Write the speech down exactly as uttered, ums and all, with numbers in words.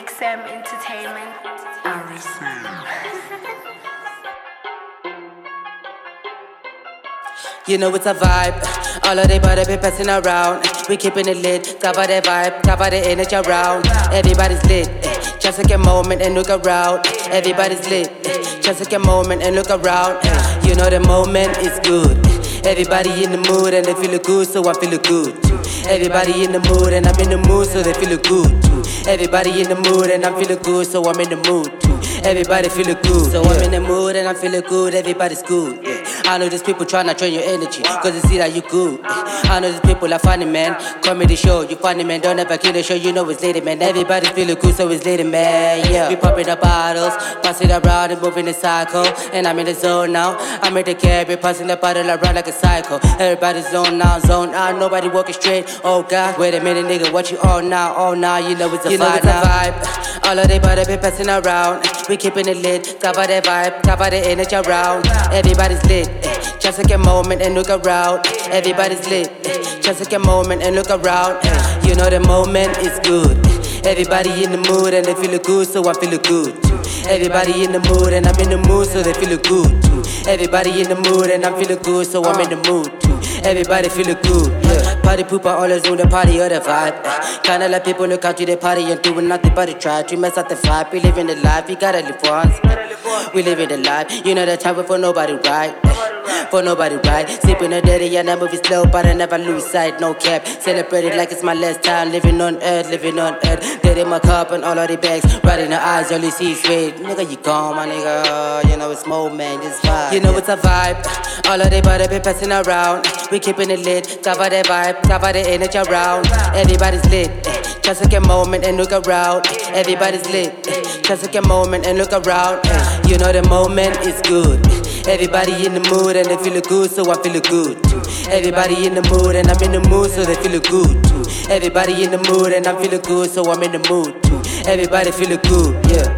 X M Entertainment. You know it's a vibe. All of they butter be passing around. We keeping it lit. Top of the vibe, top of the energy around. Everybody's lit. eh. Just take a moment and look around. Everybody's lit. eh. Just take a moment and look around. eh. You know the moment is good. Everybody in the mood and they feel good, so I feel good too. Everybody in the mood and I'm in the mood, so they feel good too. Everybody in the mood and I'm feeling good, so I'm in the mood too. Everybody feeling good, so I'm in the mood and I'm feeling good. Everybody's good. Yeah. I know these people tryna drain your energy, cause they see that you good. Yeah. I know these people are funny, man. Comedy show, you funny, man. Don't ever kill the show, you know it's lady, man. Everybody feeling good, so it's lady, man. Yeah. We popping the bottles, pass it around and moving the cycle. And I'm in the zone now. I'm in the carry, passing the bottle around like a cycle. Everybody's zone now, zone out. Nobody walking straight. Oh God, wait a minute, nigga, what you on now? Oh now, you know it's a you vibe. Know it's now. A vibe. All of they butter be passing around. We keeping it lit, top of the vibe, top of the energy around. Everybody's lit. eh. Just take a moment and look around. Everybody's lit. eh. Just take a moment and look around. eh. You know the moment is good. Everybody in the mood and they feel good, so I feel good too. Everybody in the mood and I'm in the mood, so they feel good too. Everybody in the mood and I'm feeling good, so I'm in the mood too. Everybody feeling good, yeah. Party pooper always on the party or the vibe. eh. Kinda like people look out to the party and doing nothing but to try to mess up the vibe. We living the life, we gotta live once. We living the life, you know the time for nobody right. eh. For nobody right. Sleeping a dirty and I move it slow, but I never lose sight, no cap. Celebrate it like it's my last time. Living on earth, living on earth. Dead in my cup and all of the bags. Right in the eyes, only see sweet. Nigga, you gone, my nigga. You know it's more, man, just vibe. You know it's a vibe. All of the butter be passing around. We keeping it lit. Top of the vibe, top of the energy around. Everybody's lit. eh. Just take a moment and look around. Everybody's lit. eh. Just take a moment and look around. eh. You know the moment is good. Everybody in the mood and they feel good, so I feel good too. Everybody in the mood and I'm in the mood, so they feel good too. Everybody in the mood and I'm feeling good, so I'm in the mood too. Everybody feel good, yeah.